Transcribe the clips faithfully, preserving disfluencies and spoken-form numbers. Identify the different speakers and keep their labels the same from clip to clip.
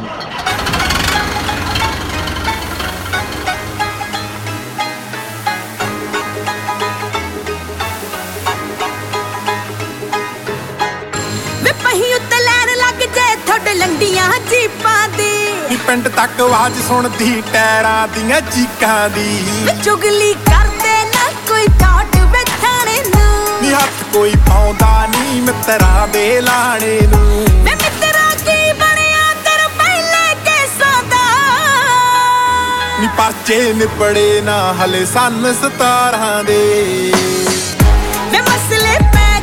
Speaker 1: लंडियां जीपां दी
Speaker 2: पिंड तक आवाज सुनदी टैरां दियां चीकां दी
Speaker 1: चुगली करदे ना कोई ठाट बैठाणे नू
Speaker 2: नी हत्थ कोई पाउंदा नी मित्तरां दे लाणे नू
Speaker 1: मैं मित्तरा की बणिया तेरे पहले केसां दा
Speaker 2: नी परचे निबड़े ना हले सन सतारां दे
Speaker 1: मैं मसले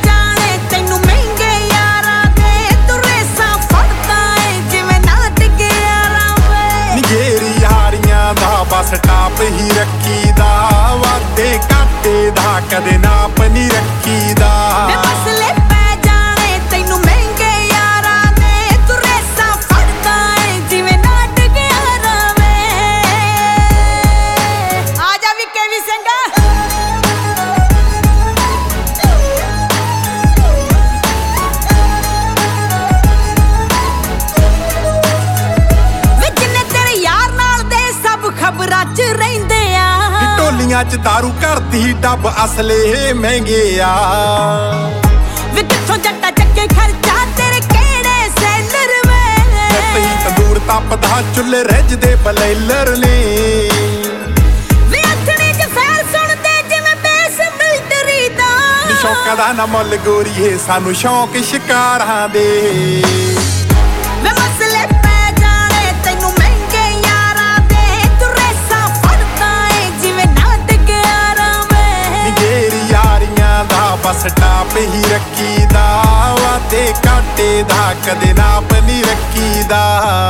Speaker 2: बस टाप ही रखीदा वादे घाटे दा कदे नाप नहीं रखीदा
Speaker 1: मसले पै जाने तैनू महंगे यारा दे तू रेसा फड़दा है जिवें नाटक यारा वे आजा वी के वी संगा खबरां च रहिंदे आ
Speaker 2: टोलियां च दारू करदी डब असले महंगे आ
Speaker 1: वे किथों जट्टा चक्के खर्चा तेरे केड़े सैलर वे
Speaker 2: तई तंदूर तपदा चुल्ले रजदे बलैलर ने
Speaker 1: वे अथणे च फैल सुनदे जिवें बेस मिलटरी दा
Speaker 2: शौकां दा ना मुੱਲ गोरीए सानू शौक शिकारां दे
Speaker 1: वे मसले
Speaker 2: बस टाप ही रखीदा वादे घाटे दा कदे नाप नहीं रखीदा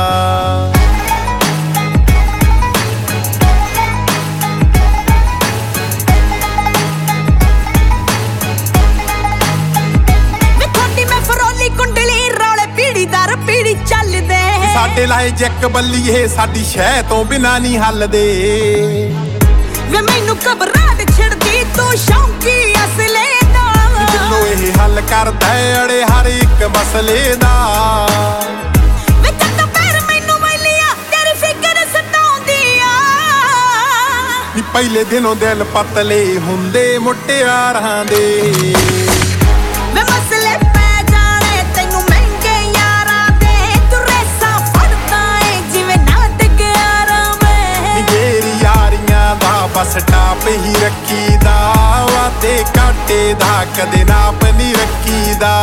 Speaker 2: साडे लाए जैक बल्लीए साडी शह तो बिना नहीं हलदे
Speaker 1: वे मैनू घबराहट छिड़दी तू शौकी असले दा
Speaker 2: दिलों ये हल करदा अड़े हर एक मसले दा
Speaker 1: वे कद पैर मैनू मैलिया तेरी फिकर सताउंदी आ
Speaker 2: नी पहले दिनों दिल पतले हुंदे मुटियारां दे
Speaker 1: वे मसले पै जाने तैनू महंगे यारा दे तू रेसा फड़दा है जिवें नाटक यारा वे
Speaker 2: मेरी यारियां दा बस टाप ही रखीदा वादे घाटे दा कदे नाप नहीं रखीदा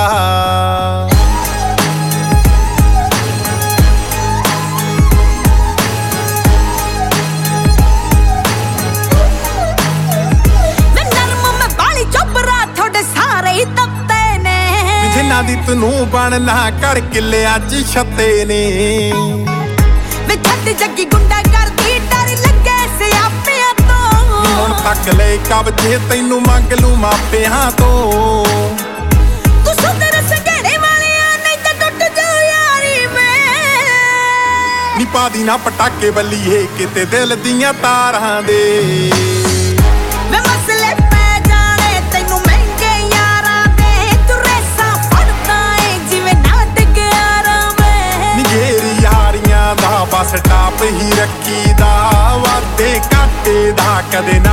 Speaker 2: जिन्ना दी तनू बनना कर किले अज छते ने
Speaker 1: वे छत जगी गुंडा करदी डर लगे सियापियां तो
Speaker 2: हुण तक ले कब्जे तैनू मंग लू मापियां तो
Speaker 1: तू सुंदर संघेड़े वालिया नहीं ते टुट जा यारी में
Speaker 2: नी पादी ना पटाके बल्लीए किते दिल दियां तारां दे
Speaker 1: वे मसले पै जाने तैनू महंगे यारा दे तू रेसा फड़दा है जिवें नाटक यारा में
Speaker 2: निगेरी यारियां दा बस टाप ही रखीदा वादे घाटे दा कदे